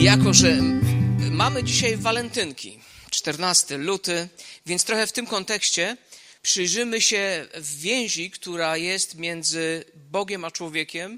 Jako że mamy dzisiaj walentynki, 14 luty, więc trochę w tym kontekście przyjrzymy się więzi, która jest między Bogiem a człowiekiem.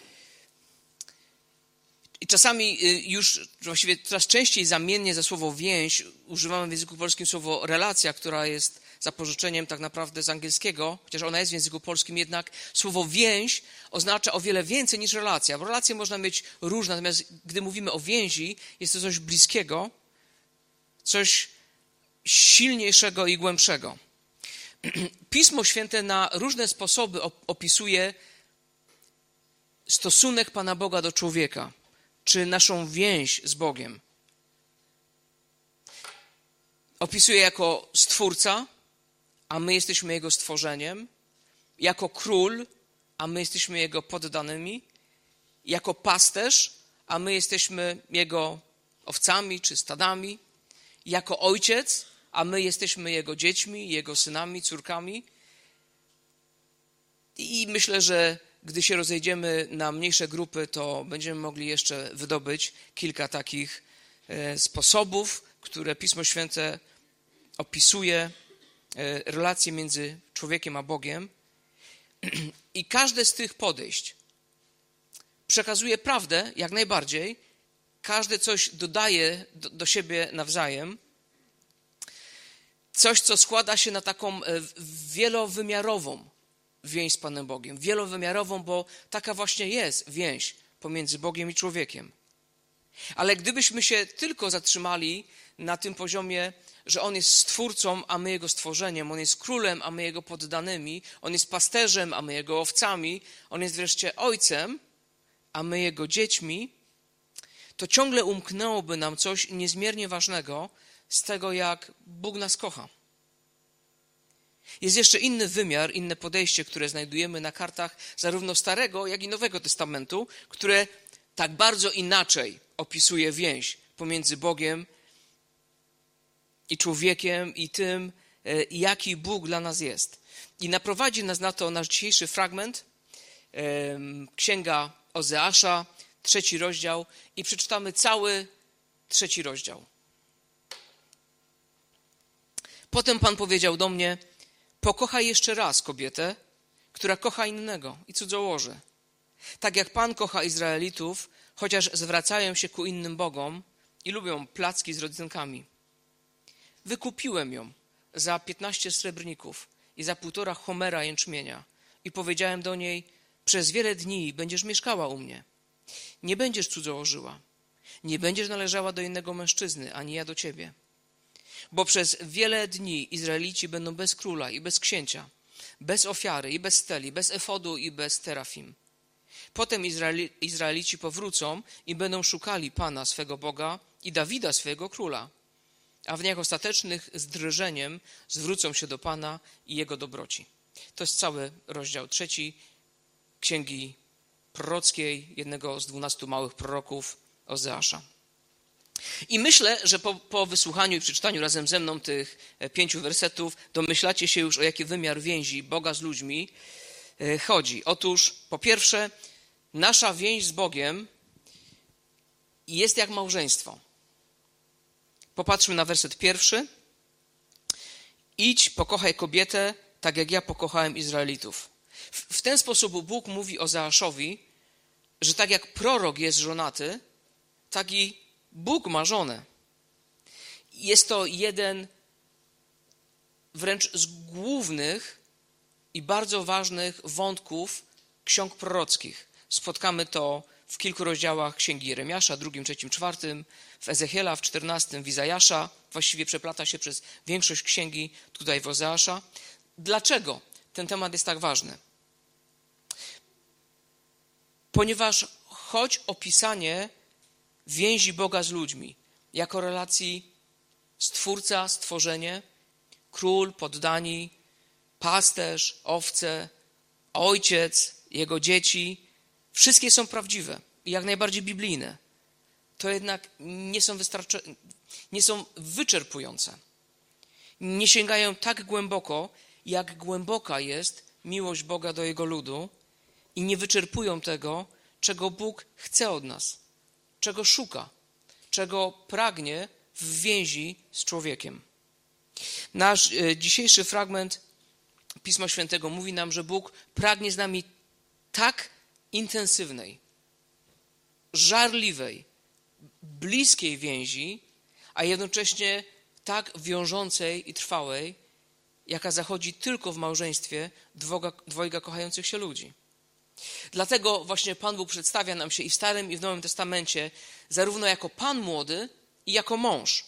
I czasami już właściwie coraz częściej zamiennie za słowo więź używamy w języku polskim słowo relacja, która jest zapożyczeniem tak naprawdę z angielskiego, chociaż ona jest w języku polskim, jednak słowo więź oznacza o wiele więcej niż relacja. Bo relacje można mieć różne, natomiast gdy mówimy o więzi, jest to coś bliskiego, coś silniejszego i głębszego. Pismo Święte na różne sposoby opisuje stosunek Pana Boga do człowieka, czy naszą więź z Bogiem. Opisuje jako Stwórca, a my jesteśmy Jego stworzeniem, jako Król, a my jesteśmy Jego poddanymi, jako Pasterz, a my jesteśmy Jego owcami czy stadami, jako Ojciec, a my jesteśmy Jego dziećmi, Jego synami, córkami. I myślę, że gdy się rozejdziemy na mniejsze grupy, to będziemy mogli jeszcze wydobyć kilka takich sposobów, które Pismo Święte opisuje relacje między człowiekiem a Bogiem. I każde z tych podejść przekazuje prawdę jak najbardziej. Każde coś dodaje do siebie nawzajem. Coś, co składa się na taką wielowymiarową więź z Panem Bogiem. Wielowymiarową, bo taka właśnie jest więź pomiędzy Bogiem i człowiekiem. Ale gdybyśmy się tylko zatrzymali na tym poziomie, że On jest Stwórcą, a my Jego stworzeniem, On jest Królem, a my Jego poddanymi, On jest Pasterzem, a my Jego owcami, On jest wreszcie Ojcem, a my Jego dziećmi, to ciągle umknęłoby nam coś niezmiernie ważnego z tego, jak Bóg nas kocha. Jest jeszcze inny wymiar, inne podejście, które znajdujemy na kartach zarówno Starego, jak i Nowego Testamentu, które tak bardzo inaczej opisuje więź pomiędzy Bogiem i człowiekiem i tym, jaki Bóg dla nas jest. I naprowadzi nas na to nasz dzisiejszy fragment, Księga Ozeasza, 3 rozdział i przeczytamy cały 3 rozdział. Potem Pan powiedział do mnie: pokochaj jeszcze raz kobietę, która kocha innego i cudzołoży. Tak jak Pan kocha Izraelitów, chociaż zwracają się ku innym bogom i lubią placki z rodzynkami. Wykupiłem ją za 15 srebrników i za 1,5 homera jęczmienia i powiedziałem do niej: przez wiele dni będziesz mieszkała u mnie. Nie będziesz cudzołożyła, nie będziesz należała do innego mężczyzny, ani ja do ciebie. Bo przez wiele dni Izraelici będą bez króla i bez księcia, bez ofiary i bez steli, bez efodu i bez terafim. Potem Izraelici powrócą i będą szukali Pana swego Boga i Dawida swojego króla, a w dniach ostatecznych z drżeniem zwrócą się do Pana i Jego dobroci. To jest cały rozdział 3 Księgi Prorockiej, jednego z 12 małych proroków Ozeasza. I myślę, że po wysłuchaniu i przeczytaniu razem ze mną tych 5 wersetów domyślacie się już, o jaki wymiar więzi Boga z ludźmi chodzi. Otóż, po pierwsze, nasza więź z Bogiem jest jak małżeństwo. Popatrzmy na werset 1. Idź, pokochaj kobietę, tak jak ja pokochałem Izraelitów. W ten sposób Bóg mówi Ozeaszowi, że tak jak prorok jest żonaty, tak i Bóg ma żonę. Jest to jeden wręcz z głównych i bardzo ważnych wątków ksiąg prorockich. Spotkamy to w kilku rozdziałach Księgi Jeremiasza, 2, 3, 4, w Ezechiela, w 14, w Izajasza. Właściwie przeplata się przez większość księgi tutaj w Ozeasza. Dlaczego ten temat jest tak ważny? Ponieważ choć opisanie więzi Boga z ludźmi jako relacji Stwórca, stworzenie, król, poddani, pasterz, owce, ojciec, jego dzieci, wszystkie są prawdziwe i jak najbardziej biblijne. To jednak nie są wyczerpujące. Nie sięgają tak głęboko, jak głęboka jest miłość Boga do Jego ludu i nie wyczerpują tego, czego Bóg chce od nas, czego szuka. czego pragnie w więzi z człowiekiem. Nasz dzisiejszy fragment Pisma Świętego mówi nam, że Bóg pragnie z nami tak intensywnej, żarliwej, bliskiej więzi, a jednocześnie tak wiążącej i trwałej, jaka zachodzi tylko w małżeństwie dwojga kochających się ludzi. Dlatego właśnie Pan Bóg przedstawia nam się i w Starym, i w Nowym Testamencie zarówno jako Pan młody i jako mąż.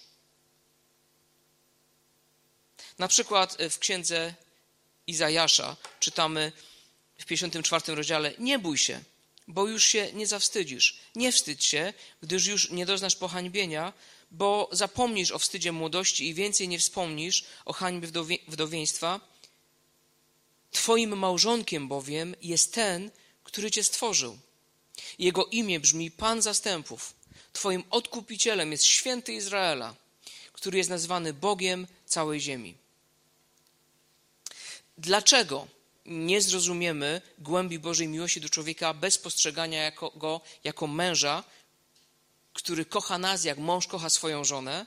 Na przykład w księdze Izajasza czytamy w 54 rozdziale: nie bój się, bo już się nie zawstydzisz. Nie wstydź się, gdyż już nie doznasz pohańbienia, bo zapomnisz o wstydzie młodości i więcej nie wspomnisz o hańbie wdowieństwa. Twoim małżonkiem bowiem jest ten, który cię stworzył. Jego imię brzmi Pan Zastępów. Twoim odkupicielem jest Święty Izraela, który jest nazwany Bogiem całej ziemi. Dlaczego nie zrozumiemy głębi Bożej miłości do człowieka bez postrzegania go jako męża, który kocha nas, jak mąż kocha swoją żonę?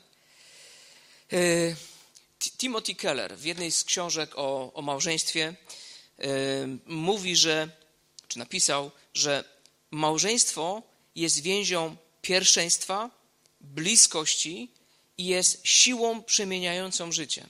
Timothy Keller w jednej z książek o małżeństwie mówi, czy napisał, że małżeństwo jest więzią pierwszeństwa, bliskości i jest siłą przemieniającą życie.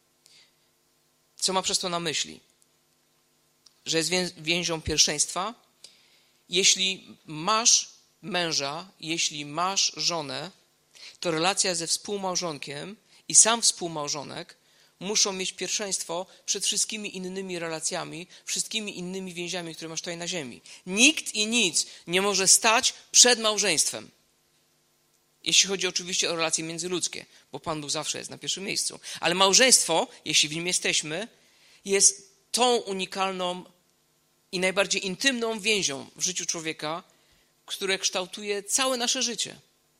Co ma przez to na myśli? Że jest więzią pierwszeństwa. Jeśli masz męża, jeśli masz żonę, to relacja ze współmałżonkiem i sam współmałżonek muszą mieć pierwszeństwo przed wszystkimi innymi relacjami, wszystkimi innymi więziami, które masz tutaj na ziemi. Nikt i nic nie może stać przed małżeństwem. Jeśli chodzi oczywiście o relacje międzyludzkie, bo Pan Bóg zawsze jest na pierwszym miejscu. Ale małżeństwo, jeśli w nim jesteśmy, jest tą unikalną i najbardziej intymną więzią w życiu człowieka, które kształtuje całe nasze życie.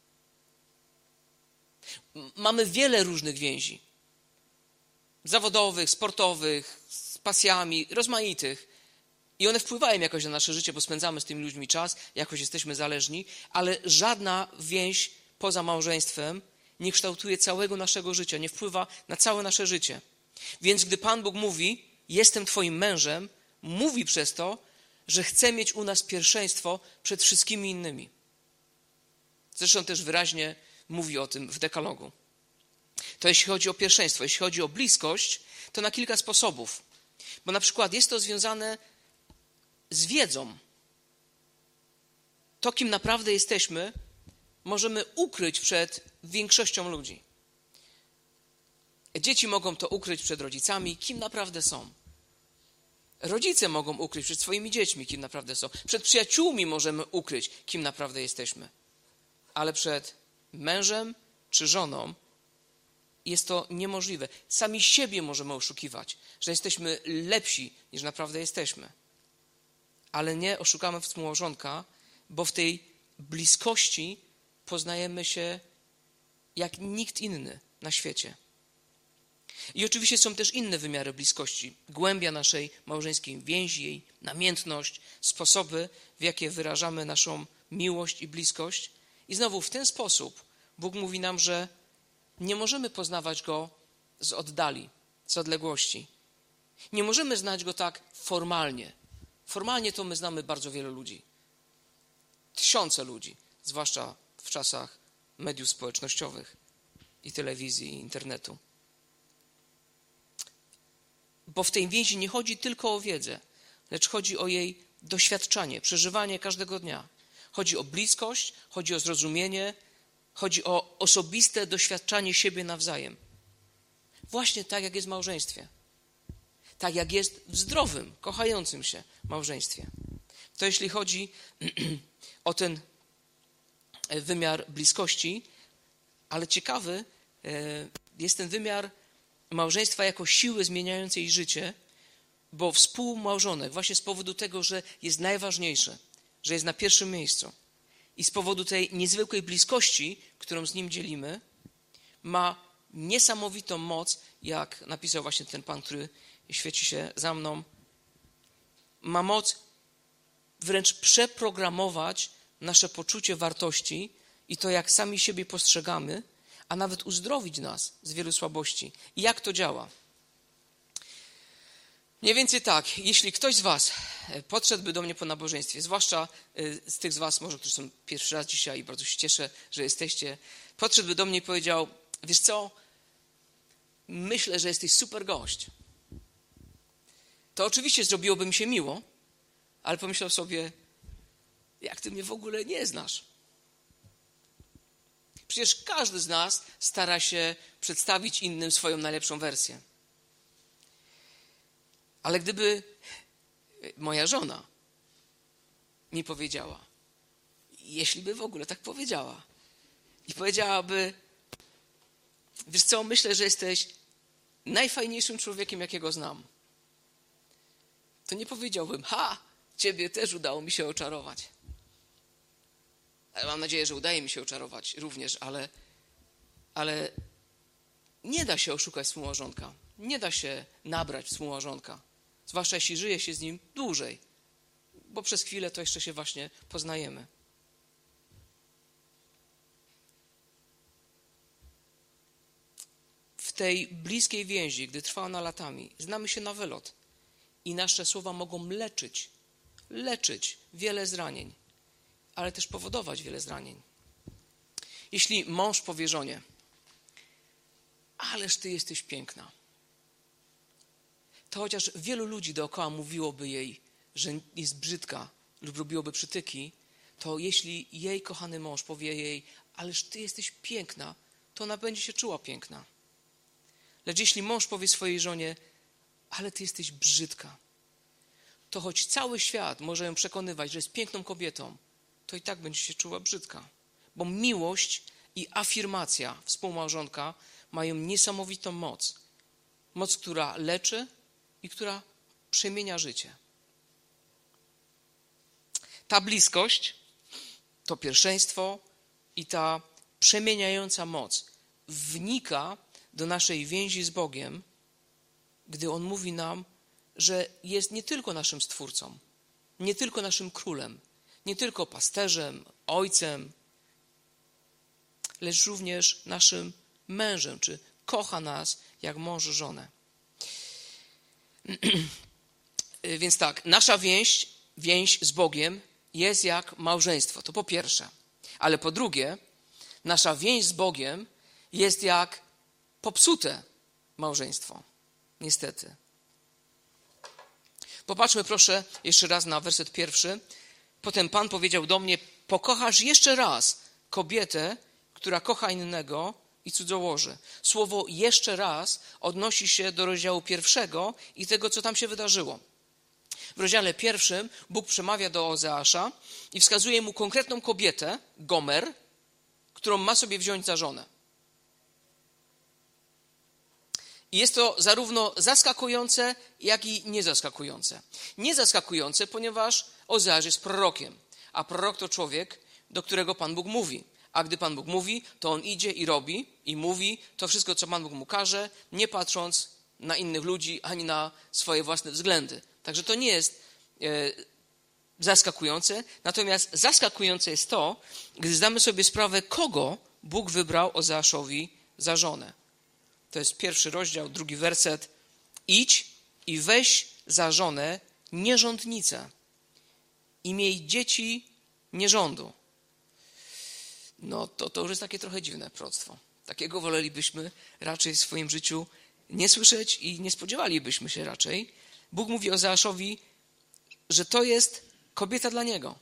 Mamy wiele różnych więzi. Zawodowych, sportowych, z pasjami, rozmaitych. I one wpływają jakoś na nasze życie, bo spędzamy z tymi ludźmi czas, jakoś jesteśmy zależni, ale żadna więź poza małżeństwem nie kształtuje całego naszego życia, nie wpływa na całe nasze życie. Więc gdy Pan Bóg mówi, jestem Twoim mężem, mówi przez to, że chce mieć u nas pierwszeństwo przed wszystkimi innymi. Zresztą też wyraźnie mówi o tym w dekalogu. To jeśli chodzi o pierwszeństwo. Jeśli chodzi o bliskość, to na kilka sposobów. Bo na przykład jest to związane z wiedzą. To, kim naprawdę jesteśmy, możemy ukryć przed większością ludzi. Dzieci mogą to ukryć przed rodzicami, kim naprawdę są. Rodzice mogą ukryć przed swoimi dziećmi, kim naprawdę są. Przed przyjaciółmi możemy ukryć, kim naprawdę jesteśmy. Ale przed mężem czy żoną jest to niemożliwe. Sami siebie możemy oszukiwać, że jesteśmy lepsi, niż naprawdę jesteśmy. Ale nie oszukamy współmałżonka, bo w tej bliskości poznajemy się jak nikt inny na świecie. I oczywiście są też inne wymiary bliskości. Głębia naszej małżeńskiej więzi, jej namiętność, sposoby, w jakie wyrażamy naszą miłość i bliskość. I znowu w ten sposób Bóg mówi nam, że nie możemy poznawać Go z oddali, z odległości. Nie możemy znać Go tak formalnie. Formalnie to my znamy bardzo wielu ludzi. Tysiące ludzi, zwłaszcza w czasach mediów społecznościowych i telewizji, i internetu. Bo w tej więzi nie chodzi tylko o wiedzę, lecz chodzi o jej doświadczanie, przeżywanie każdego dnia. Chodzi o bliskość, chodzi o zrozumienie, chodzi o osobiste doświadczanie siebie nawzajem. Właśnie tak, jak jest w małżeństwie. Tak, jak jest w zdrowym, kochającym się małżeństwie. To jeśli chodzi o ten wymiar bliskości, ale ciekawy jest ten wymiar małżeństwa jako siły zmieniającej życie, bo współmałżonek właśnie z powodu tego, że jest najważniejszy, że jest na pierwszym miejscu i z powodu tej niezwykłej bliskości, którą z nim dzielimy, ma niesamowitą moc, jak napisał właśnie ten pan, który świeci się za mną, ma moc wręcz przeprogramować nasze poczucie wartości i to, jak sami siebie postrzegamy, a nawet uzdrowić nas z wielu słabości. I jak to działa? Mniej więcej tak, jeśli ktoś z was podszedłby do mnie po nabożeństwie, zwłaszcza z tych z was, może którzy są pierwszy raz dzisiaj i bardzo się cieszę, że jesteście, podszedłby do mnie i powiedział, wiesz co, myślę, że jesteś super gość. To oczywiście zrobiłoby mi się miło, ale pomyślał sobie, jak ty mnie w ogóle nie znasz. Przecież każdy z nas stara się przedstawić innym swoją najlepszą wersję. Ale gdyby moja żona mi powiedziała, jeśli by w ogóle tak powiedziała, i powiedziałaby, wiesz co, myślę, że jesteś najfajniejszym człowiekiem, jakiego znam, to nie powiedziałbym, ciebie też udało mi się oczarować. Mam nadzieję, że udaje mi się oczarować również, ale nie da się oszukać współmałżonka. Nie da się nabrać współmałżonka. Zwłaszcza jeśli żyje się z nim dłużej. Bo przez chwilę to jeszcze się właśnie poznajemy. W tej bliskiej więzi, gdy trwa ona latami, znamy się na wylot. I nasze słowa mogą leczyć wiele zranień, ale też powodować wiele zranień. Jeśli mąż powie żonie, ależ ty jesteś piękna, to chociaż wielu ludzi dookoła mówiłoby jej, że jest brzydka lub robiłoby przytyki, to jeśli jej kochany mąż powie jej, ależ ty jesteś piękna, to ona będzie się czuła piękna. Lecz jeśli mąż powie swojej żonie, ale ty jesteś brzydka, to choć cały świat może ją przekonywać, że jest piękną kobietą, to i tak będzie się czuła brzydka. Bo miłość i afirmacja współmałżonka mają niesamowitą moc. Moc, która leczy i która przemienia życie. Ta bliskość, to pierwszeństwo i ta przemieniająca moc wnika do naszej więzi z Bogiem, gdy On mówi nam, że jest nie tylko naszym Stwórcą, nie tylko naszym Królem, nie tylko pasterzem, ojcem, lecz również naszym mężem, czy kocha nas jak mąż żonę. Więc tak, nasza więź z Bogiem jest jak małżeństwo, to po pierwsze. Ale po drugie, nasza więź z Bogiem jest jak popsute małżeństwo. Niestety. Popatrzmy proszę jeszcze raz na werset 1. Potem Pan powiedział do mnie, pokochasz jeszcze raz kobietę, która kocha innego i cudzołoży. Słowo jeszcze raz odnosi się do rozdziału 1 i tego, co tam się wydarzyło. W rozdziale 1 Bóg przemawia do Ozeasza i wskazuje mu konkretną kobietę, Gomer, którą ma sobie wziąć za żonę. I jest to zarówno zaskakujące, jak i niezaskakujące. Niezaskakujące, ponieważ Ozeasz jest prorokiem, a prorok to człowiek, do którego Pan Bóg mówi. A gdy Pan Bóg mówi, to on idzie i robi i mówi to wszystko, co Pan Bóg mu każe, nie patrząc na innych ludzi ani na swoje własne względy. Także to nie jest zaskakujące, natomiast zaskakujące jest to, gdy zdamy sobie sprawę, kogo Bóg wybrał Ozeaszowi za żonę. To jest 1 rozdział, 2 werset. Idź i weź za żonę nierządnicę i miej dzieci nierządu. No to już jest takie trochę dziwne proroctwo. Takiego wolelibyśmy raczej w swoim życiu nie słyszeć i nie spodziewalibyśmy się raczej. Bóg mówi Ozeaszowi, że to jest kobieta dla niego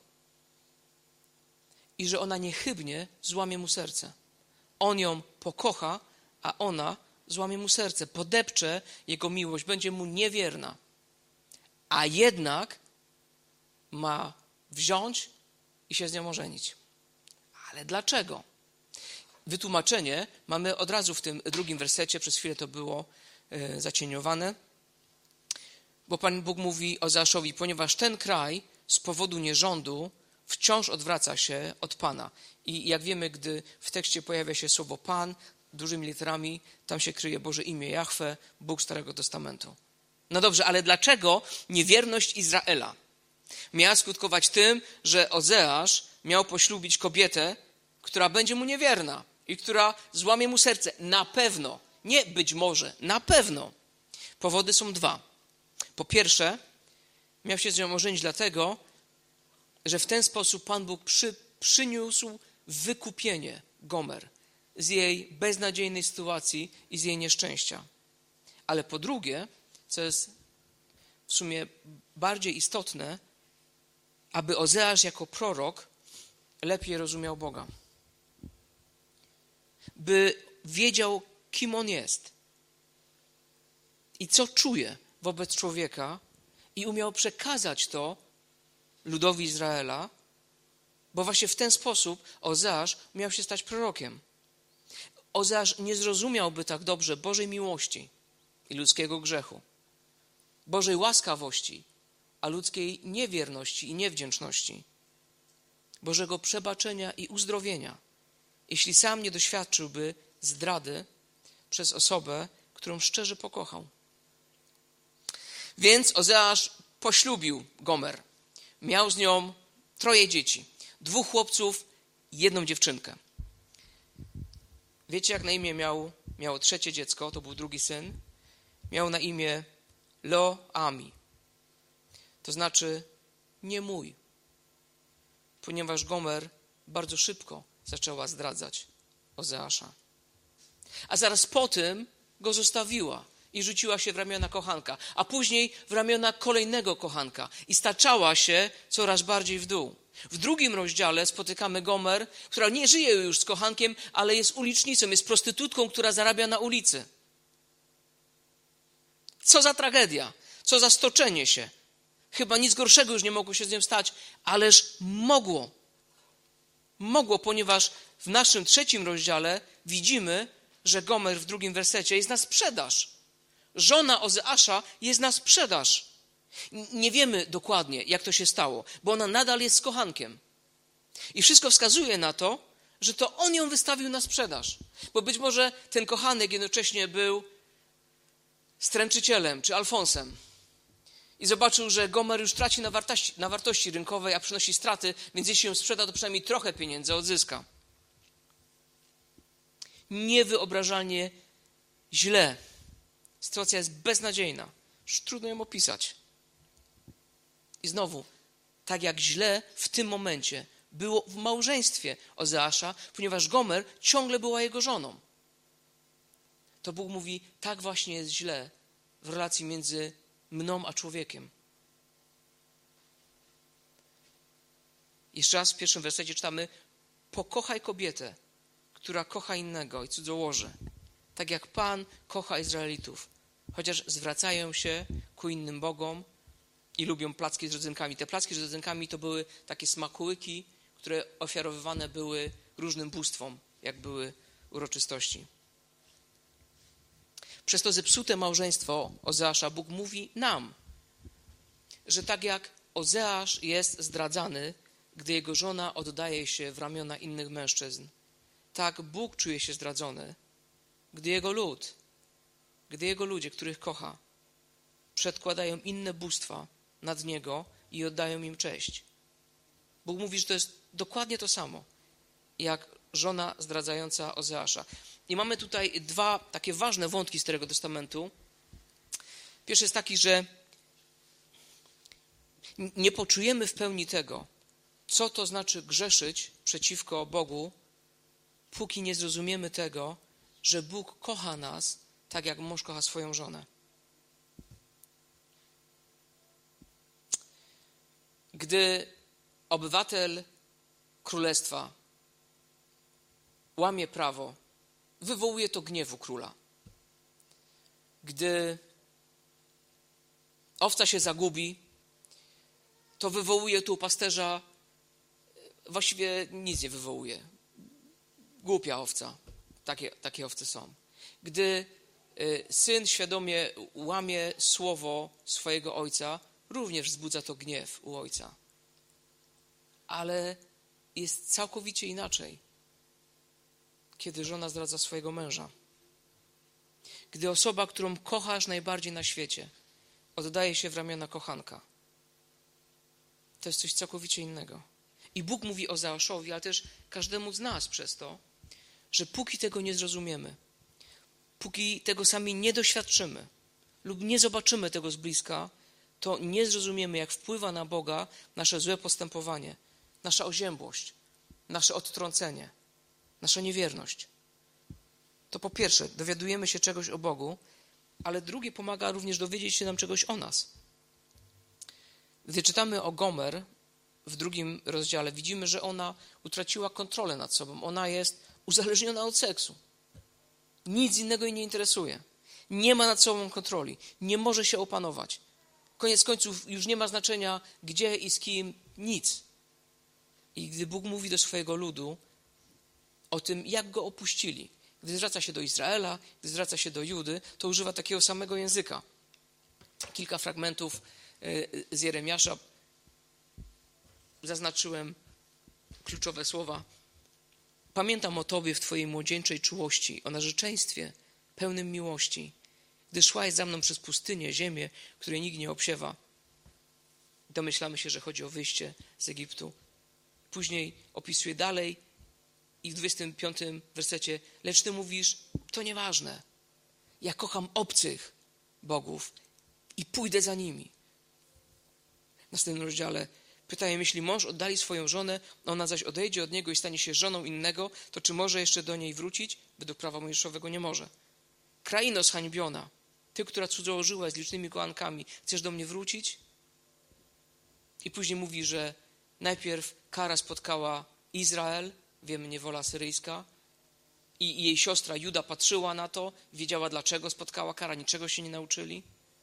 i że ona niechybnie złamie mu serce. On ją pokocha, a ona złamie mu serce, podepcze jego miłość, będzie mu niewierna. A jednak ma wziąć i się z nią ożenić. Ale dlaczego? Wytłumaczenie mamy od razu w tym 2 wersecie, przez chwilę to było zacieniowane, bo Pan Bóg mówi Ozeaszowi, ponieważ ten kraj z powodu nierządu wciąż odwraca się od Pana. I jak wiemy, gdy w tekście pojawia się słowo Pan, dużymi literami, tam się kryje Boże imię Jahwe, Bóg Starego Testamentu. No dobrze, ale dlaczego niewierność Izraela miała skutkować tym, że Ozeasz miał poślubić kobietę, która będzie mu niewierna i która złamie mu serce. Na pewno. Nie być może. Na pewno. Powody są dwa. Po pierwsze, miał się z nią ożenić dlatego, że w ten sposób Pan Bóg przyniósł wykupienie Gomer z jej beznadziejnej sytuacji i z jej nieszczęścia. Ale po drugie, co jest w sumie bardziej istotne, aby Ozeasz jako prorok lepiej rozumiał Boga. By wiedział, kim on jest i co czuje wobec człowieka i umiał przekazać to ludowi Izraela, bo właśnie w ten sposób Ozeasz miał się stać prorokiem. Ozeasz nie zrozumiałby tak dobrze Bożej miłości i ludzkiego grzechu, Bożej łaskawości, a ludzkiej niewierności i niewdzięczności, Bożego przebaczenia i uzdrowienia, jeśli sam nie doświadczyłby zdrady przez osobę, którą szczerze pokochał. Więc Ozeasz poślubił Gomer. Miał z nią 3 dzieci. 2 chłopców i 1 dziewczynkę. Wiecie, jak na imię miało 3 dziecko, to był drugi syn. Miał na imię Lo-Ami. To znaczy nie mój. Ponieważ Gomer bardzo szybko zaczęła zdradzać Ozeasza. A zaraz po tym go zostawiła i rzuciła się w ramiona kochanka, a później w ramiona kolejnego kochanka i staczała się coraz bardziej w dół. W 2 rozdziale spotykamy Gomer, która nie żyje już z kochankiem, ale jest ulicznicą, jest prostytutką, która zarabia na ulicy. Co za tragedia, co za stoczenie się. Chyba nic gorszego już nie mogło się z nią stać, ależ mogło. Mogło, ponieważ w naszym 3 rozdziale widzimy, że Gomer w 2 wersecie jest na sprzedaż. Żona Ozeasza jest na sprzedaż. Nie wiemy dokładnie, jak to się stało, bo ona nadal jest z kochankiem. I wszystko wskazuje na to, że to on ją wystawił na sprzedaż. Bo być może ten kochanek jednocześnie był stręczycielem czy Alfonsem. I zobaczył, że Gomer już traci na wartości rynkowej, a przynosi straty, więc jeśli ją sprzeda, to przynajmniej trochę pieniędzy odzyska. Niewyobrażalnie źle. Sytuacja jest beznadziejna. Już trudno ją opisać. I znowu, tak jak źle w tym momencie było w małżeństwie Ozeasza, ponieważ Gomer ciągle była jego żoną. To Bóg mówi, tak właśnie jest źle w relacji między mną a człowiekiem. Jeszcze raz w 1 wersecie czytamy, pokochaj kobietę, która kocha innego i cudzołoże, tak jak Pan kocha Izraelitów, chociaż zwracają się ku innym bogom i lubią placki z rodzynkami. Te placki z rodzynkami to były takie smakołyki, które ofiarowywane były różnym bóstwom, jak były uroczystości. Przez to zepsute małżeństwo Ozeasza Bóg mówi nam, że tak jak Ozeasz jest zdradzany, gdy jego żona oddaje się w ramiona innych mężczyzn, tak Bóg czuje się zdradzony, gdy jego ludzie, których kocha, przedkładają inne bóstwa nad niego i oddają im cześć. Bóg mówi, że to jest dokładnie to samo, jak żona zdradzająca Ozeasza. I mamy tutaj 2 takie ważne wątki Starego Testamentu. Pierwszy jest taki, że nie poczujemy w pełni tego, co to znaczy grzeszyć przeciwko Bogu, póki nie zrozumiemy tego, że Bóg kocha nas tak, jak mąż kocha swoją żonę. Gdy obywatel królestwa łamie prawo, wywołuje to gniewu króla. Gdy owca się zagubi, to wywołuje tu u pasterza, właściwie nic nie wywołuje. Głupia owca. Takie owce są. Gdy syn świadomie łamie słowo swojego ojca, również wzbudza to gniew u ojca. Ale jest całkowicie inaczej, kiedy żona zdradza swojego męża. Gdy osoba, którą kochasz najbardziej na świecie, oddaje się w ramiona kochanka. To jest coś całkowicie innego. I Bóg mówi Ozeaszowi, ale też każdemu z nas przez to, że póki tego nie zrozumiemy, póki tego sami nie doświadczymy lub nie zobaczymy tego z bliska, to nie zrozumiemy, jak wpływa na Boga nasze złe postępowanie, nasza oziębłość, nasze odtrącenie, nasza niewierność. To po pierwsze, dowiadujemy się czegoś o Bogu, ale drugie, pomaga również dowiedzieć się nam czegoś o nas. Gdy czytamy o Gomer w 2 rozdziale, widzimy, że ona utraciła kontrolę nad sobą. Ona jest uzależniona od seksu. Nic innego jej nie interesuje. Nie ma nad sobą kontroli. Nie może się opanować. Koniec końców już nie ma znaczenia, gdzie i z kim, nic. I gdy Bóg mówi do swojego ludu o tym, jak go opuścili, gdy zwraca się do Izraela, gdy zwraca się do Judy, to używa takiego samego języka. Kilka fragmentów z Jeremiasza. Zaznaczyłem kluczowe słowa. Pamiętam o Tobie w Twojej młodzieńczej czułości, o narzeczeństwie pełnym miłości, gdy szłaś za mną przez pustynię, ziemię, której nikt nie obsiewa. Domyślamy się, że chodzi o wyjście z Egiptu. Później opisuje dalej i w 25 wersecie, lecz Ty mówisz, to nieważne. Ja kocham obcych bogów i pójdę za nimi. W następnym rozdziale pytają, jeśli mąż oddali swoją żonę, ona zaś odejdzie od niego i stanie się żoną innego, to czy może jeszcze do niej wrócić? Według prawa mojżeszowego nie może. Kraino zhańbiona, ty, która cudzołożyłaś z licznymi kochankami, chcesz do mnie wrócić? I później mówi, że najpierw kara spotkała Izrael, wiemy, niewola syryjska, i jej siostra Juda patrzyła na to, wiedziała, dlaczego spotkała kara, niczego się nie nauczyli.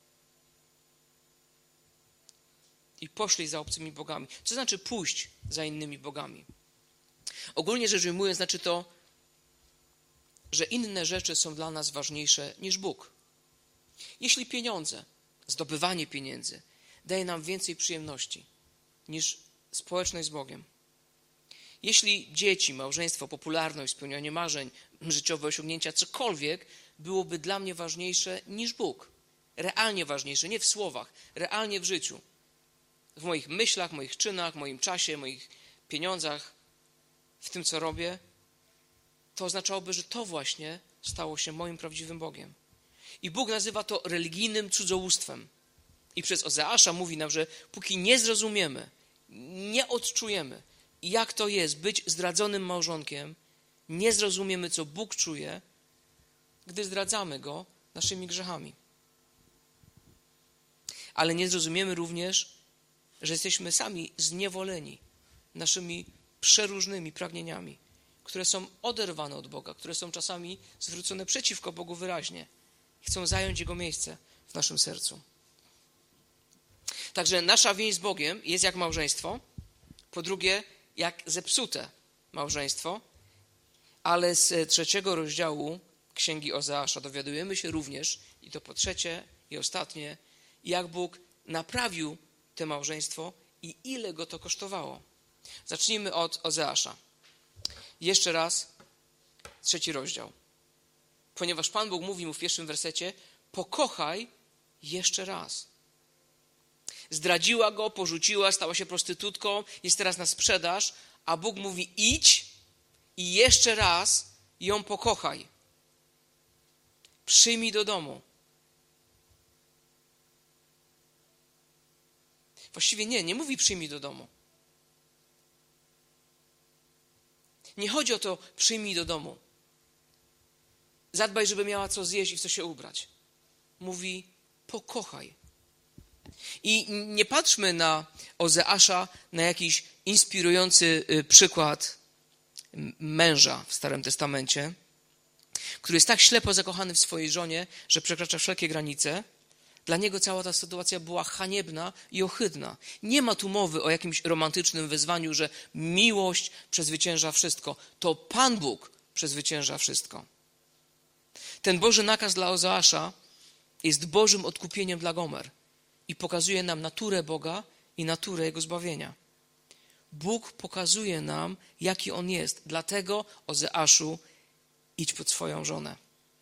I poszli za obcymi bogami. Co znaczy pójść za innymi bogami? Ogólnie rzecz ujmując, znaczy to, że inne rzeczy są dla nas ważniejsze niż Bóg. Jeśli pieniądze, zdobywanie pieniędzy daje nam więcej przyjemności niż społeczność z Bogiem. Jeśli dzieci, małżeństwo, popularność, spełnianie marzeń, życiowe osiągnięcia, cokolwiek byłoby dla mnie ważniejsze niż Bóg. Realnie ważniejsze, nie w słowach, realnie w życiu. W moich myślach, moich czynach, moim czasie, moich pieniądzach, w tym, co robię, to oznaczałoby, że to właśnie stało się moim prawdziwym Bogiem. I Bóg nazywa to religijnym cudzołóstwem. I przez Ozeasza mówi nam, że póki nie zrozumiemy, nie odczujemy, jak to jest być zdradzonym małżonkiem, nie zrozumiemy, co Bóg czuje, gdy zdradzamy Go naszymi grzechami. Ale nie zrozumiemy również, że jesteśmy sami zniewoleni naszymi przeróżnymi pragnieniami, które są oderwane od Boga, które są czasami zwrócone przeciwko Bogu wyraźnie. Chcą zająć Jego miejsce w naszym sercu. Także nasza więź z Bogiem jest jak małżeństwo, po drugie jak zepsute małżeństwo, ale z 3 rozdziału Księgi Ozeasza dowiadujemy się również, i to po trzecie i ostatnie, jak Bóg naprawił to małżeństwo i ile go to kosztowało. Zacznijmy od Ozeasza. Jeszcze raz 3 rozdział. Ponieważ Pan Bóg mówi mu w 1 wersecie, pokochaj jeszcze raz. Zdradziła go, porzuciła, stała się prostytutką, jest teraz na sprzedaż, a Bóg mówi idź i jeszcze raz ją pokochaj. Przyjmij do domu. Właściwie nie mówi przyjmij do domu. Nie chodzi o to przyjmij do domu. Zadbaj, żeby miała co zjeść i w co się ubrać. Mówi pokochaj. I nie patrzmy na Ozeasza, na jakiś inspirujący przykład męża w Starym Testamencie, który jest tak ślepo zakochany w swojej żonie, że przekracza wszelkie granice. Dla niego cała ta sytuacja była haniebna i ohydna. Nie ma tu mowy o jakimś romantycznym wezwaniu, że miłość przezwycięża wszystko. To Pan Bóg przezwycięża wszystko. Ten Boży nakaz dla Ozeasza jest Bożym odkupieniem dla Gomer i pokazuje nam naturę Boga i naturę Jego zbawienia. Bóg pokazuje nam, jaki On jest. Dlatego, Ozeaszu, idź pod swoją żonę.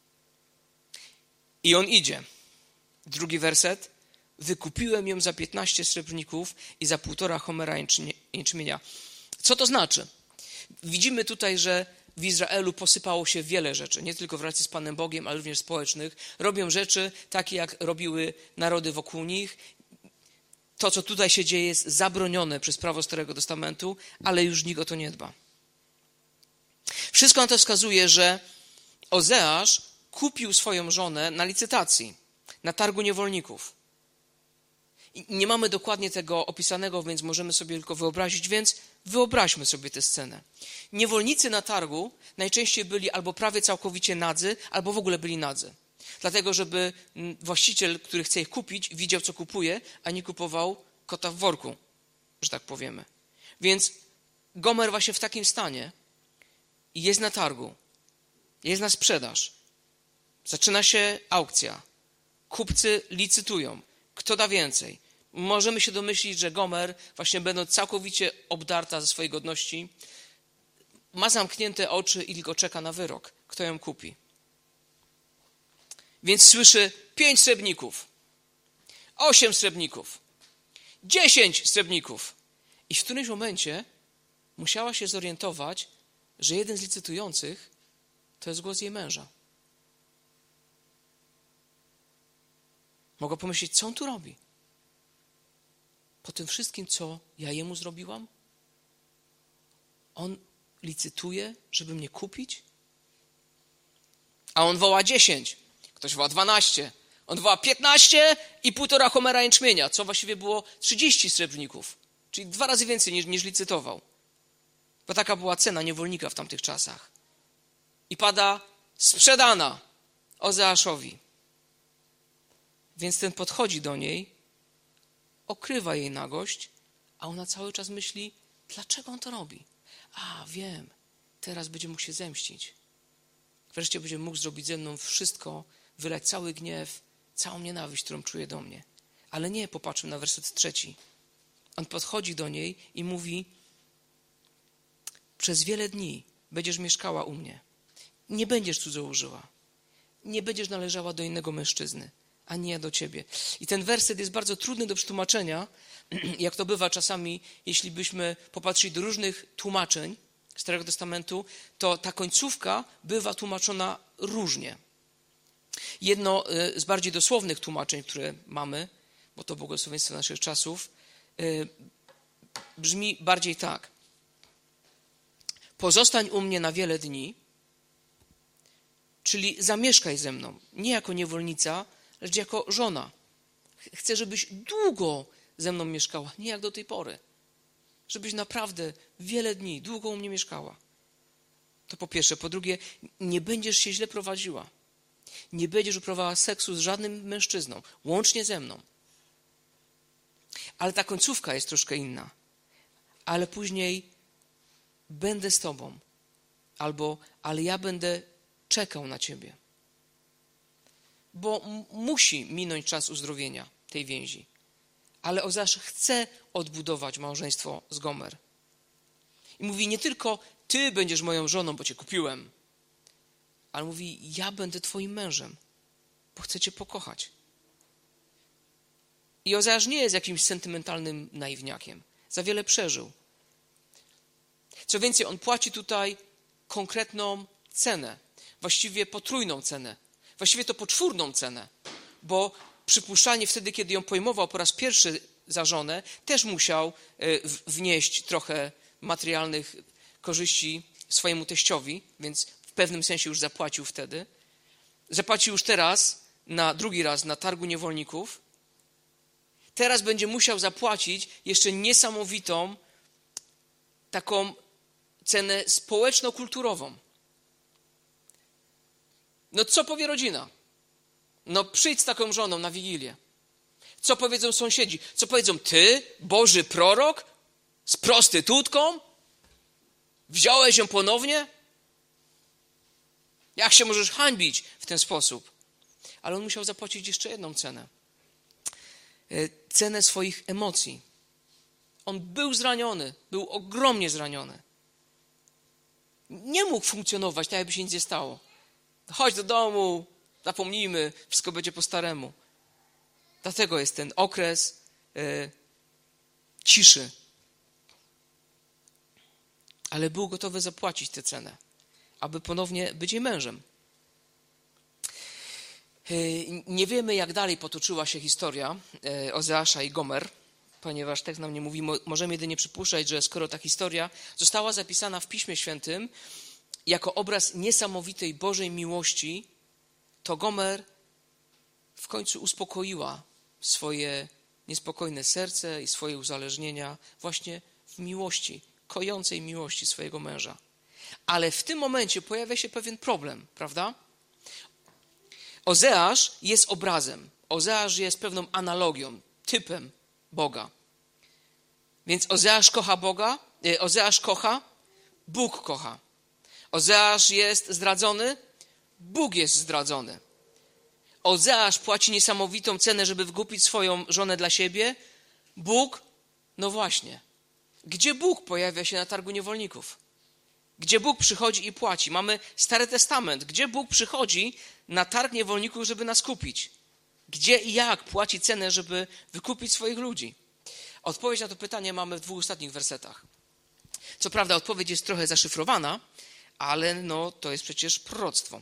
I on idzie. 2 werset. Wykupiłem ją za 15 srebrników i za 1,5 homera jęczmienia. Co to znaczy? Widzimy tutaj, że w Izraelu posypało się wiele rzeczy, nie tylko w relacji z Panem Bogiem, ale również społecznych. Robią rzeczy takie, jak robiły narody wokół nich. To, co tutaj się dzieje, jest zabronione przez prawo Starego Testamentu, ale już nikt o to nie dba. Wszystko na to wskazuje, że Ozeasz kupił swoją żonę na licytacji, na targu niewolników. I nie mamy dokładnie tego opisanego, więc możemy sobie tylko wyobrazić, więc wyobraźmy sobie tę scenę. Niewolnicy na targu najczęściej byli albo prawie całkowicie nadzy, albo w ogóle byli nadzy. Dlatego, żeby właściciel, który chce ich kupić, widział, co kupuje, a nie kupował kota w worku, że tak powiemy. Więc Gomer właśnie w takim stanie jest na targu, jest na sprzedaż. Zaczyna się aukcja. Kupcy licytują. Kto da więcej? Możemy się domyślić, że Gomer, właśnie będąc całkowicie obdarta ze swojej godności, ma zamknięte oczy i tylko czeka na wyrok. Kto ją kupi? Więc słyszy 5 srebrników, 8 srebrników, 10 srebrników. I w którymś momencie musiała się zorientować, że jeden z licytujących to jest głos jej męża. Mogła pomyśleć, co on tu robi? Po tym wszystkim, co ja jemu zrobiłam? On licytuje, żeby mnie kupić? A on woła 10, ktoś woła 12, on woła 15 i 1,5 homera jęczmienia, co właściwie było 30 srebrników, czyli 2 razy więcej niż licytował. Bo taka była cena niewolnika w tamtych czasach. I pada sprzedana Ozeaszowi. Więc ten podchodzi do niej, okrywa jej nagość, a ona cały czas myśli, dlaczego on to robi? A, wiem, teraz będzie mógł się zemścić. Wreszcie będzie mógł zrobić ze mną wszystko, wylać cały gniew, całą nienawiść, którą czuje do mnie. Ale nie, popatrzmy na werset 3. On podchodzi do niej i mówi, przez wiele dni będziesz mieszkała u mnie. Nie będziesz cudzołożyła. Nie będziesz należała do innego mężczyzny, ani ja do ciebie. I ten werset jest bardzo trudny do przetłumaczenia, jak to bywa czasami, jeśli byśmy popatrzyli do różnych tłumaczeń Starego Testamentu, to ta końcówka bywa tłumaczona różnie. Jedno z bardziej dosłownych tłumaczeń, które mamy, bo to błogosławieństwo naszych czasów, brzmi bardziej tak. Pozostań u mnie na wiele dni, czyli zamieszkaj ze mną, nie jako niewolnica, lecz jako żona. Chcę, żebyś długo ze mną mieszkała, nie jak do tej pory. Żebyś naprawdę wiele dni, długo u mnie mieszkała. To po pierwsze. Po drugie, nie będziesz się źle prowadziła. Nie będziesz uprawiała seksu z żadnym mężczyzną, łącznie ze mną. Ale ta końcówka jest troszkę inna. Ale później będę z tobą. Albo, ale ja będę czekał na ciebie. Bo musi minąć czas uzdrowienia tej więzi. Ale Ozeasz chce odbudować małżeństwo z Gomer. I mówi, nie tylko ty będziesz moją żoną, bo cię kupiłem, ale mówi, ja będę twoim mężem, bo chcę cię pokochać. I Ozeasz nie jest jakimś sentymentalnym naiwniakiem. Za wiele przeżył. Co więcej, on płaci tutaj konkretną cenę. Właściwie potrójną cenę. Właściwie to poczwórną cenę. Bo przypuszczalnie wtedy, kiedy ją pojmował po raz pierwszy za żonę, też musiał wnieść trochę materialnych korzyści swojemu teściowi, więc w pewnym sensie już zapłacił wtedy. Zapłacił już teraz, drugi raz na targu niewolników. Teraz będzie musiał zapłacić jeszcze niesamowitą taką cenę społeczno-kulturową. No co powie rodzina? No przyjdź z taką żoną na Wigilię. Co powiedzą sąsiedzi? Co powiedzą, ty, Boży prorok, z prostytutką? Wziąłeś ją ponownie? Jak się możesz hańbić w ten sposób? Ale on musiał zapłacić jeszcze jedną cenę. Cenę swoich emocji. On był zraniony, był ogromnie zraniony. Nie mógł funkcjonować tak, jakby się nic nie stało. Chodź do domu, zapomnijmy, wszystko będzie po staremu. Dlatego jest ten okres ciszy. ale był gotowy zapłacić tę cenę, aby ponownie być jej mężem. Nie wiemy, jak dalej potoczyła się historia Ozeasza i Gomer, ponieważ tekst nam nie mówi. Możemy jedynie przypuszczać, że skoro ta historia została zapisana w Piśmie Świętym jako obraz niesamowitej Bożej miłości, to Gomer w końcu uspokoiła swoje niespokojne serce i swoje uzależnienia właśnie w miłości, kojącej miłości swojego męża. Ale w tym momencie pojawia się pewien problem, prawda? Ozeasz jest obrazem. Ozeasz jest pewną analogią, typem Boga. Więc Ozeasz kocha Boga, Ozeasz kocha, Bóg kocha. Ozeasz jest zdradzony, Bóg jest zdradzony. Ozeasz płaci niesamowitą cenę, żeby wykupić swoją żonę dla siebie. Bóg, no właśnie. Gdzie Bóg pojawia się na targu niewolników? Gdzie Bóg przychodzi i płaci? Mamy Stary Testament. Gdzie Bóg przychodzi na targ niewolników, żeby nas kupić? Gdzie i jak płaci cenę, żeby wykupić swoich ludzi? Odpowiedź na to pytanie mamy w 2 ostatnich wersetach. Co prawda odpowiedź jest trochę zaszyfrowana, ale to jest przecież proroctwo.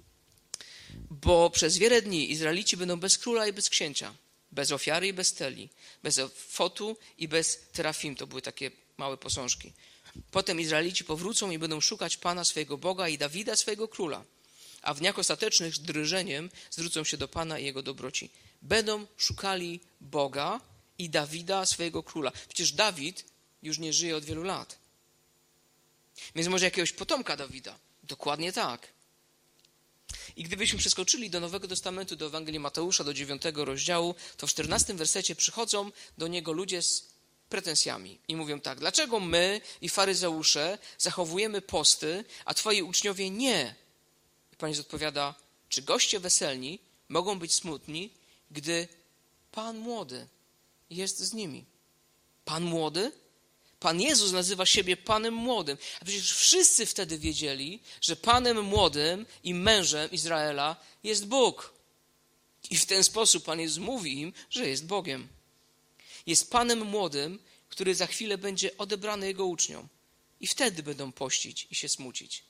Bo przez wiele dni Izraelici będą bez króla i bez księcia, bez ofiary i bez steli, bez efotu i bez terafim. To były takie małe posążki. Potem Izraelici powrócą i będą szukać Pana swojego Boga i Dawida swojego króla, a w dniach ostatecznych z drżeniem zwrócą się do Pana i Jego dobroci. Będą szukali Boga i Dawida swojego króla. Przecież Dawid już nie żyje od wielu lat. Więc może jakiegoś potomka Dawida. Dokładnie tak. I gdybyśmy przeskoczyli do Nowego Testamentu, do Ewangelii Mateusza, do 9 rozdziału, to w 14 wersecie przychodzą do niego ludzie z pretensjami i mówią tak: dlaczego my i faryzeusze zachowujemy posty, a twoi uczniowie nie? I Pan Jezus odpowiada: czy goście weselni mogą być smutni, gdy Pan młody jest z nimi? Pan młody? Pan Jezus nazywa siebie Panem Młodym. A przecież wszyscy wtedy wiedzieli, że Panem Młodym i mężem Izraela jest Bóg. I w ten sposób Pan Jezus mówi im, że jest Bogiem. Jest Panem Młodym, który za chwilę będzie odebrany Jego uczniom. I wtedy będą pościć i się smucić.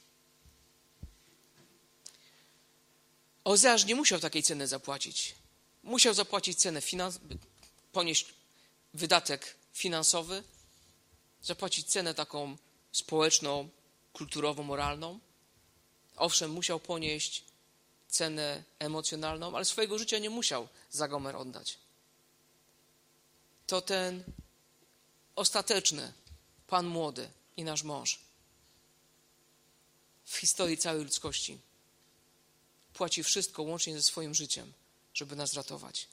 Ozeasz nie musiał takiej ceny zapłacić. Musiał zapłacić cenę, ponieść wydatek finansowy, zapłacić cenę taką społeczną, kulturową, moralną. Owszem, musiał ponieść cenę emocjonalną, ale swojego życia nie musiał za Gomer oddać. To ten ostateczny Pan Młody i nasz mąż w historii całej ludzkości płaci wszystko łącznie ze swoim życiem, żeby nas ratować.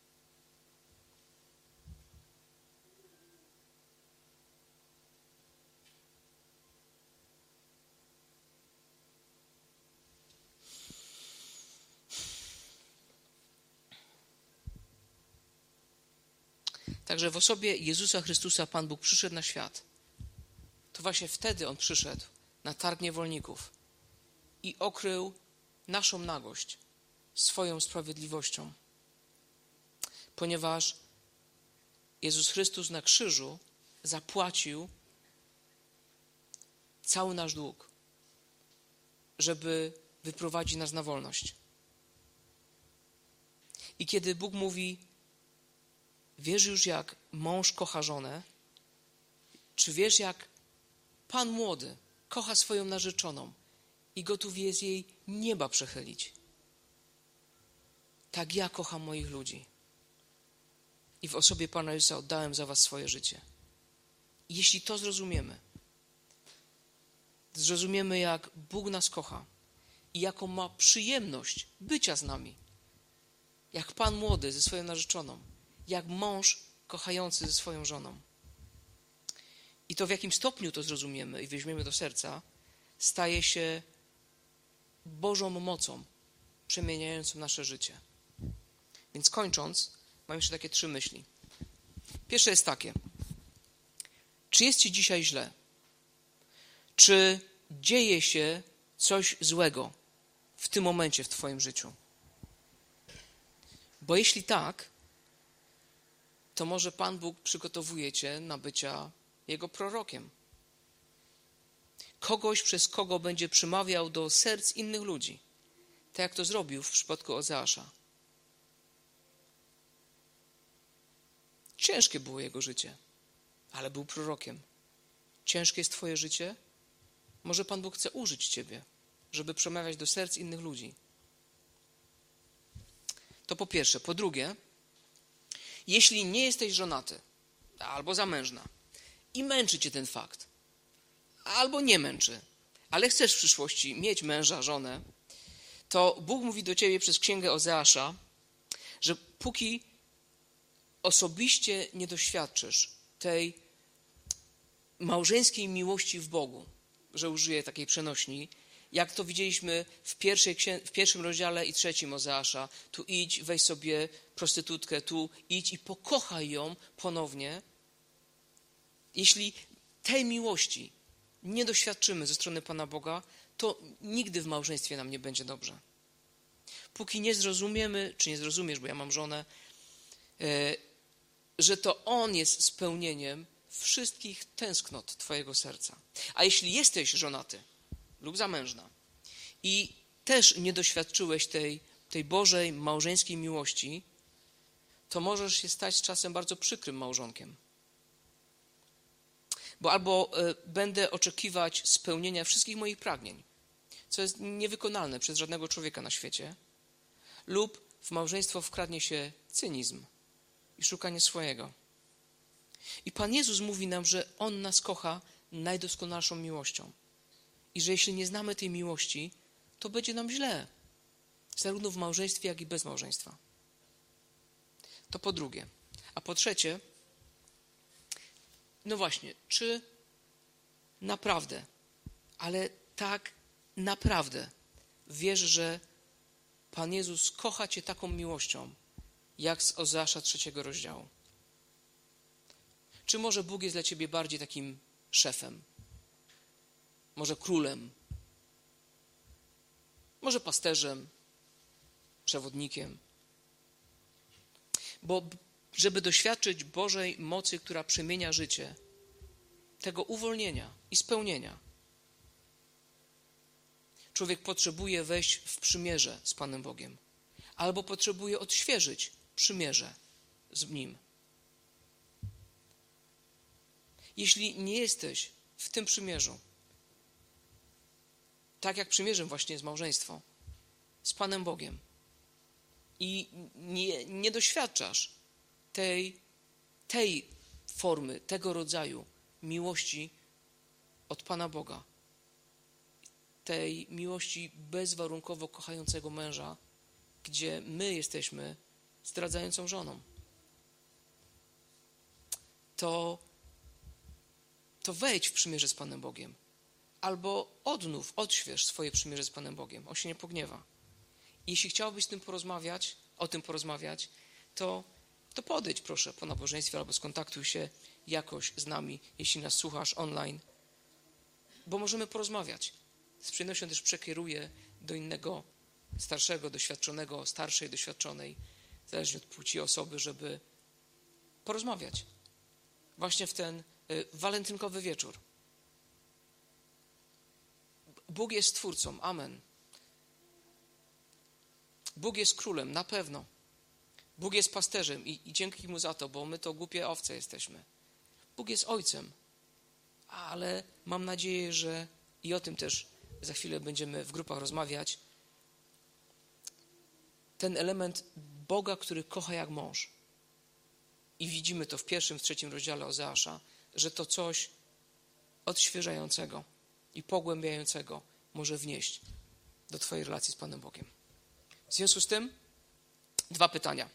Także w osobie Jezusa Chrystusa Pan Bóg przyszedł na świat. To właśnie wtedy On przyszedł na targ niewolników i okrył naszą nagość swoją sprawiedliwością. Ponieważ Jezus Chrystus na krzyżu zapłacił cały nasz dług, żeby wyprowadzić nas na wolność. I kiedy Bóg mówi: wiesz już, jak mąż kocha żonę? Czy wiesz, jak Pan Młody kocha swoją narzeczoną i gotów jest jej nieba przechylić? Tak ja kocham moich ludzi. I w osobie Pana Jezusa oddałem za was swoje życie. I jeśli to zrozumiemy, jak Bóg nas kocha i jaką ma przyjemność bycia z nami, jak Pan Młody ze swoją narzeczoną, jak mąż kochający ze swoją żoną. I to, w jakim stopniu to zrozumiemy i weźmiemy do serca, staje się Bożą mocą przemieniającą nasze życie. Więc kończąc, mam jeszcze takie 3 myśli. Pierwsze jest takie: czy jest ci dzisiaj źle? Czy dzieje się coś złego w tym momencie w twoim życiu? Bo jeśli tak, to może Pan Bóg przygotowuje cię na bycia Jego prorokiem. kogoś, przez kogo będzie przemawiał do serc innych ludzi. Tak jak to zrobił w przypadku Ozeasza. Ciężkie było jego życie, ale był prorokiem. Ciężkie jest twoje życie? Może Pan Bóg chce użyć ciebie, żeby przemawiać do serc innych ludzi. To po pierwsze. Po drugie, jeśli nie jesteś żonaty albo zamężna i męczy cię ten fakt, albo nie męczy, ale chcesz w przyszłości mieć męża, żonę, to Bóg mówi do ciebie przez księgę Ozeasza, że póki osobiście nie doświadczysz tej małżeńskiej miłości w Bogu, że użyję takiej przenośni, jak to widzieliśmy w pierwszym rozdziale i 3 Ozeasza, tu idź, weź sobie prostytutkę, tu idź i pokochaj ją ponownie. Jeśli tej miłości nie doświadczymy ze strony Pana Boga, to nigdy w małżeństwie nam nie będzie dobrze. Póki nie zrozumiemy, czy nie zrozumiesz, bo ja mam żonę, że to On jest spełnieniem wszystkich tęsknot twojego serca. A jeśli jesteś żonaty lub zamężna i też nie doświadczyłeś tej Bożej, małżeńskiej miłości, to możesz się stać czasem bardzo przykrym małżonkiem. Bo albo będę oczekiwać spełnienia wszystkich moich pragnień, co jest niewykonalne przez żadnego człowieka na świecie, lub w małżeństwo wkradnie się cynizm i szukanie swojego. I Pan Jezus mówi nam, że On nas kocha najdoskonalszą miłością. I że jeśli nie znamy tej miłości, to będzie nam źle. Zarówno w małżeństwie, jak i bez małżeństwa. To po drugie. A po trzecie, no właśnie, czy naprawdę, ale tak naprawdę wiesz, że Pan Jezus kocha cię taką miłością, jak z Ozeasza 3 rozdziału? Czy może Bóg jest dla ciebie bardziej takim szefem? Może królem? Może pasterzem? Przewodnikiem? Bo żeby doświadczyć Bożej mocy, która przemienia życie, tego uwolnienia i spełnienia, człowiek potrzebuje wejść w przymierze z Panem Bogiem, albo potrzebuje odświeżyć przymierze z Nim. Jeśli nie jesteś w tym przymierzu, tak jak przymierzem właśnie jest małżeństwo, z Panem Bogiem i nie doświadczasz tej formy, tego rodzaju miłości od Pana Boga, tej miłości bezwarunkowo kochającego męża, gdzie my jesteśmy zdradzającą żoną, to wejdź w przymierze z Panem Bogiem. Albo odśwież swoje przymierze z Panem Bogiem. On się nie pogniewa. Jeśli chciałbyś o tym porozmawiać, to podejdź proszę po nabożeństwie albo skontaktuj się jakoś z nami, jeśli nas słuchasz online, bo możemy porozmawiać. Z przyjemnością też przekieruję do innego starszego, doświadczonego, starszej, doświadczonej, zależnie od płci osoby, żeby porozmawiać. Właśnie w ten walentynkowy wieczór. Bóg jest Stwórcą, amen. Bóg jest Królem, na pewno. Bóg jest pasterzem i dzięki Mu za to, bo my to głupie owce jesteśmy. Bóg jest Ojcem, ale mam nadzieję, że i o tym też za chwilę będziemy w grupach rozmawiać. Ten element Boga, który kocha jak mąż. I widzimy to w 1, w 3 rozdziale Ozeasza, że to coś odświeżającego i pogłębiającego może wnieść do twojej relacji z Panem Bogiem. W związku z tym 2 pytania.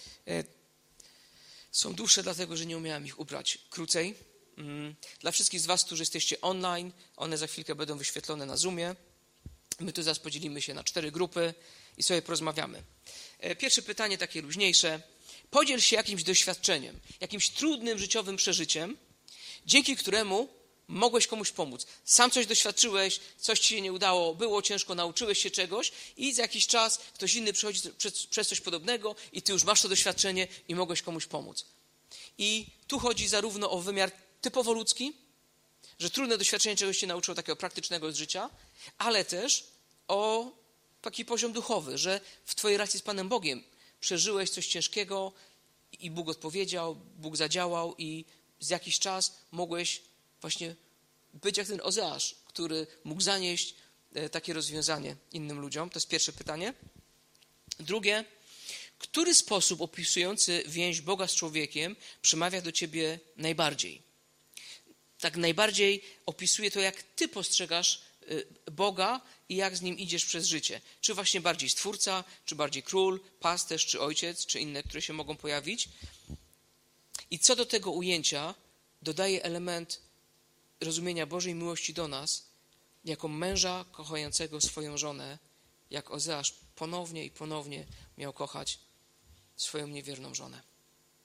Są dłuższe, dlatego że nie umiałem ich ubrać krócej. Dla wszystkich z was, którzy jesteście online, one za chwilkę będą wyświetlone na Zoomie. My tu zaraz podzielimy się na 4 grupy i sobie porozmawiamy. Pierwsze pytanie, takie luźniejsze. Podziel się jakimś doświadczeniem, jakimś trudnym życiowym przeżyciem, dzięki któremu mogłeś komuś pomóc. Sam coś doświadczyłeś, coś ci się nie udało, było ciężko, nauczyłeś się czegoś i za jakiś czas ktoś inny przechodzi przez coś podobnego i ty już masz to doświadczenie i mogłeś komuś pomóc. I tu chodzi zarówno o wymiar typowo ludzki, że trudne doświadczenie czegoś cię nauczyło takiego praktycznego z życia, ale też o taki poziom duchowy, że w twojej relacji z Panem Bogiem przeżyłeś coś ciężkiego i Bóg odpowiedział, Bóg zadziałał i za jakiś czas mogłeś właśnie być jak ten Ozeasz, który mógł zanieść takie rozwiązanie innym ludziom. To jest pierwsze pytanie. Drugie, który sposób opisujący więź Boga z człowiekiem przemawia do ciebie najbardziej? Tak najbardziej opisuje to, jak ty postrzegasz Boga i jak z Nim idziesz przez życie. Czy właśnie bardziej Stwórca, czy bardziej Król, Pasterz, czy Ojciec, czy inne, które się mogą pojawić. I co do tego ujęcia dodaje element rozumienia Bożej miłości do nas, jako męża kochającego swoją żonę, jak Ozeasz ponownie i ponownie miał kochać swoją niewierną żonę.